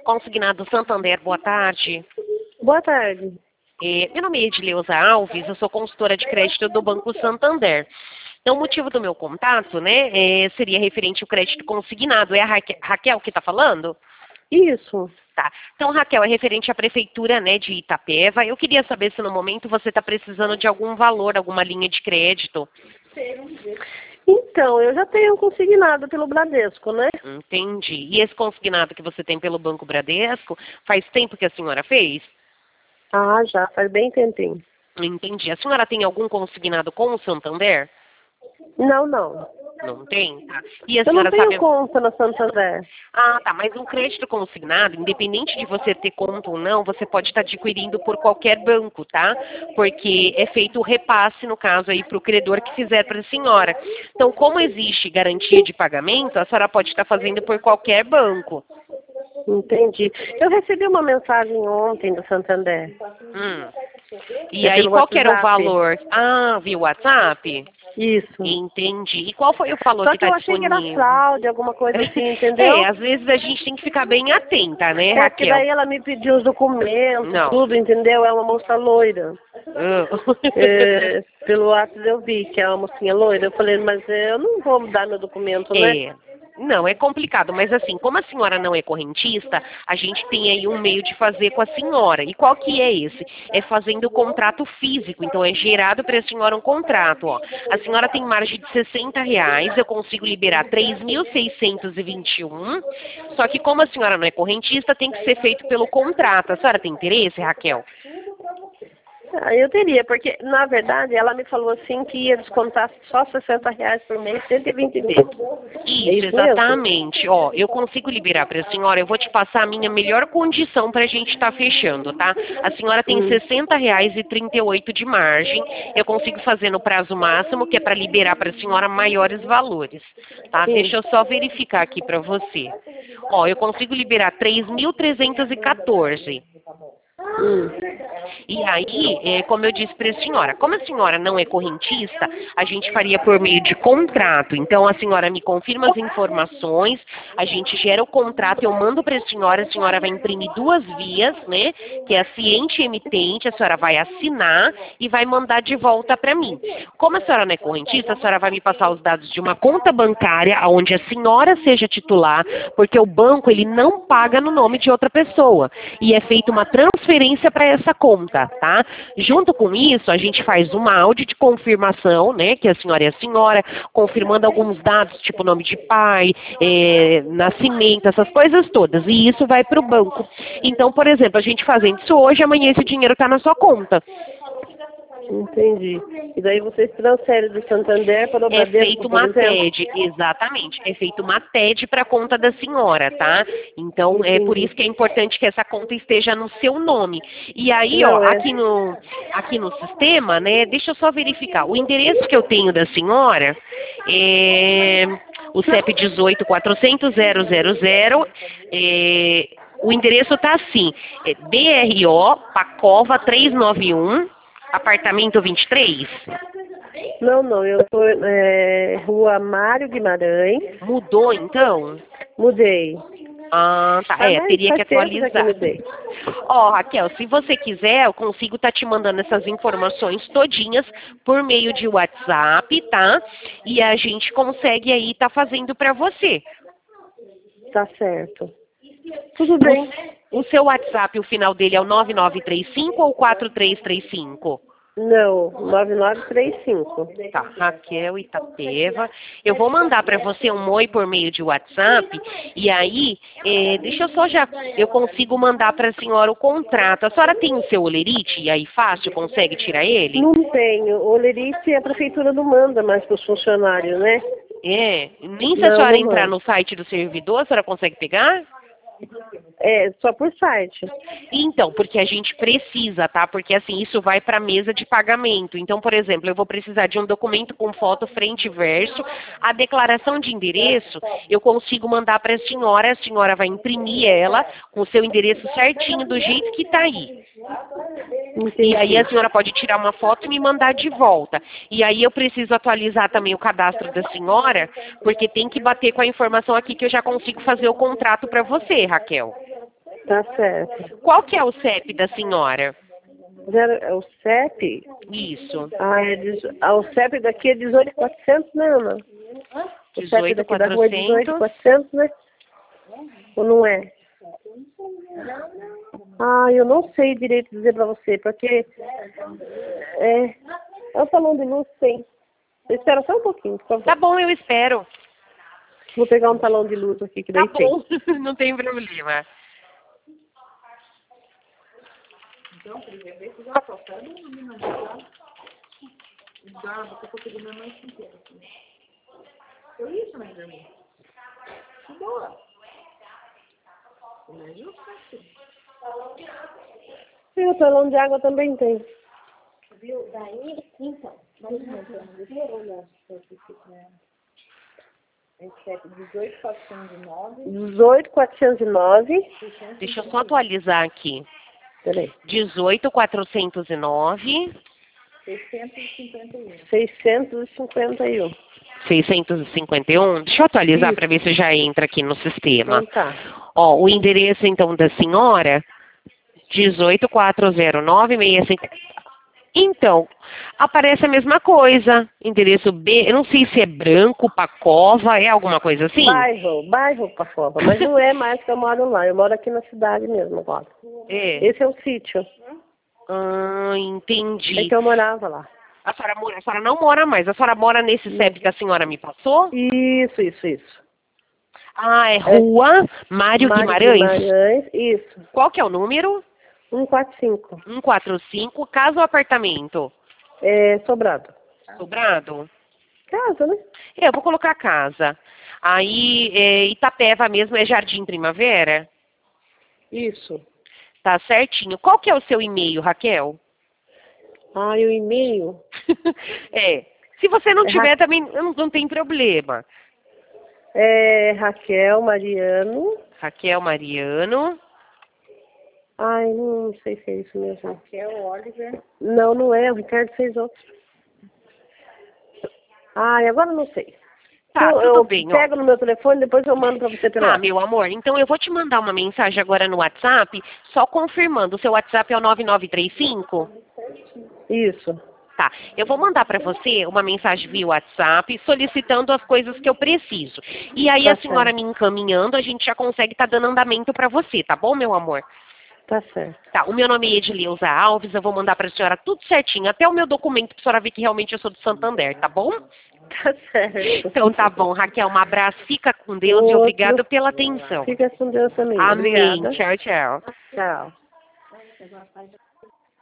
Consignado Santander, boa tarde. Boa tarde. Meu nome é Edileuza Alves, eu sou consultora de crédito do Banco Santander. Então, o motivo do meu contato, né, seria referente ao crédito consignado. É a Raquel que está falando? Isso. Tá. Então, Raquel, é referente à prefeitura, né, de Itapeva. Eu queria saber se no momento você está precisando de algum valor, alguma linha de crédito. Então, eu já tenho consignado pelo Bradesco, né? Entendi. E esse consignado que você tem pelo Banco Bradesco, faz tempo que a senhora fez? Ah, já, faz bem tempinho. Entendi. A senhora tem algum consignado com o Santander? Não, não. Não tem? Tá. E a Eu não senhora tenho sabe... conta na Santander. Ah, tá. Mas um crédito consignado, independente de você ter conta ou não, você pode estar adquirindo por qualquer banco, tá? Porque é feito o repasse, no caso, aí para o credor que fizer para a senhora. Então, como existe garantia de pagamento, a senhora pode estar fazendo por qualquer banco. Entendi. Eu recebi uma mensagem ontem do Santander. E É aí, pelo qual que era o WhatsApp. valor? Ah, via WhatsApp? Isso. Entendi. E qual foi o valor Só que que está eu achei que era disponível? fraude, alguma coisa assim, entendeu? Às vezes a gente tem que ficar bem atenta, né, É, porque Raquel? daí ela me pediu os documentos, Não. tudo, entendeu? É uma moça loira. Ah. Pelo WhatsApp eu vi que é uma mocinha loira. Eu falei, mas eu não vou mudar meu documento, né? Não, é complicado, mas assim, como a senhora não é correntista, a gente tem aí um meio de fazer com a senhora. E qual que é esse? É fazendo o contrato físico, então é gerado para a senhora um contrato, ó. A senhora tem margem de R$ 60, eu consigo liberar 3.621, só que como a senhora não é correntista, tem que ser feito pelo contrato. A senhora tem interesse, Raquel? Ah, eu teria, porque, na verdade, ela me falou assim que ia descontar só R$ 60 por mês, 120 vezes. Isso, exatamente. Ó, eu consigo liberar para a senhora, eu vou te passar a minha melhor condição para a gente estar fechando, tá? A senhora tem R$ 60,38 de margem, eu consigo fazer no prazo máximo, que é para liberar para a senhora maiores valores, tá? Deixa eu só verificar aqui para você. Ó, eu consigo liberar 3.314. E aí, como eu disse para a senhora, como a senhora não é correntista, a gente faria por meio de contrato. Então, a senhora me confirma as informações, a gente gera o contrato, eu mando para a senhora vai imprimir 2 vias, né? Que é a ciente e emitente, a senhora vai assinar e vai mandar de volta para mim. Como a senhora não é correntista, a senhora vai me passar os dados de uma conta bancária onde a senhora seja titular, porque o banco, ele não paga no nome de outra pessoa. E é feita uma transferência para essa conta, tá? Junto com isso, a gente faz uma áudio de confirmação, né, que a senhora, confirmando alguns dados, tipo nome de pai, nascimento, essas coisas todas, e isso vai para o banco. Então, por exemplo, a gente fazendo isso hoje, amanhã esse dinheiro está na sua conta. Entendi. E daí vocês transferem do Santander para o Bradesco, É feito uma por exemplo? TED, exatamente. É feito uma TED para a conta da senhora, tá? Então, é por isso que é importante que essa conta esteja no seu nome. E aí, ó, aqui no sistema, né, deixa eu só verificar. O endereço que eu tenho da senhora é o CEP 18.400.000. O endereço tá assim, BRO, Pacova 391, apartamento 23. Não, eu tô Rua Mário Guimarães. Mudou, então? Mudei. Ah, tá. Teria que atualizar. Ó, Raquel, se você quiser, eu consigo estar te mandando essas informações todinhas por meio de WhatsApp, tá? E a gente consegue aí estar fazendo para você. Tá certo. Tudo bem. O seu WhatsApp, o final dele é o 9935 ou 4335? Não, 9935. Tá, Raquel Itapeva. Eu vou mandar para você um oi por meio de WhatsApp. E aí, deixa eu só eu consigo mandar para a senhora o contrato. A senhora tem o seu olerite? E aí, fácil, consegue tirar ele? Não tenho. O olerite a prefeitura não manda mais para os funcionários, né? Nem se a senhora entrar no site do servidor, a senhora consegue pegar? Só por site. Então, porque a gente precisa, tá? Porque assim, isso vai para a mesa de pagamento. Então, por exemplo, eu vou precisar de um documento com foto frente e verso. A declaração de endereço, eu consigo mandar para a senhora vai imprimir ela com o seu endereço certinho, do jeito que está aí. Entendi. E aí a senhora pode tirar uma foto e me mandar de volta. E aí eu preciso atualizar também o cadastro da senhora, porque tem que bater com a informação aqui que eu já consigo fazer o contrato para você, Raquel. Tá certo. Qual que é o CEP da senhora? É o CEP? Isso. O CEP daqui é 18.400, né, Ana? O CEP daqui da rua é 18.400, né? Ou não é? Eu não sei direito dizer pra você, porque é o salão de luz tem. Espera só um pouquinho, por favor. Tá bom, eu espero. Vou pegar um talão de luz aqui que daí Tá bom, não tem problema. Então, por exemplo, esse já passou, não já, você conseguiu minha mãe inteira. Eu isso, né, irmão? Boa. E o talão de água também tem. Viu? Daí, então, deixa eu olhar é 18.409. 18.409. Deixa eu só atualizar aqui. Peraí. 18.409. 651. 651. 651. Deixa eu atualizar Isso. para ver se já entra aqui no sistema. Então tá. Ó, o endereço então da senhora, 18.409.65. Então, aparece a mesma coisa. Endereço B, eu não sei se é Branco, Pacova, é alguma coisa assim? Bairro Pacova, mas não é mais que eu moro lá. Eu moro aqui na cidade mesmo agora. É. Esse é o sítio. Entendi. É que eu morava lá. A senhora não mora mais, a senhora mora nesse CEP que a senhora me passou? Isso. É Rua Mário Guimarães? Isso. Qual que é o número? 145. 145, casa ou apartamento? É sobrado. Sobrado? Casa, né? Eu vou colocar casa. Aí, Itapeva mesmo, é Jardim Primavera? Isso. Tá certinho. Qual que é o seu e-mail, Raquel? E o e-mail? Se você não tiver, também não tem problema. É Raquel Mariano. Raquel Mariano. Não sei se é isso mesmo. Raquel Oliver. Não é. O Ricardo fez outro. Agora não sei. Tá, tudo bem, ó. Pego no meu telefone, depois eu mando pra você pelo WhatsApp. Meu amor, então eu vou te mandar uma mensagem agora no WhatsApp, só confirmando. O seu WhatsApp é o 9935? Isso. Tá, eu vou mandar pra você uma mensagem via WhatsApp solicitando as coisas que eu preciso. E aí a senhora me encaminhando, a gente já consegue estar dando andamento pra você, tá bom, meu amor? Tá certo. Tá, o meu nome é Edileuza Alves, eu vou mandar pra senhora tudo certinho, até o meu documento pra senhora ver que realmente eu sou do Santander, tá bom? Tá certo. Então tá bom, Raquel, um abraço, fica com Deus e obrigada pela atenção. Fica com Deus também. Amém, Obrigada. tchau, tchau. Tchau.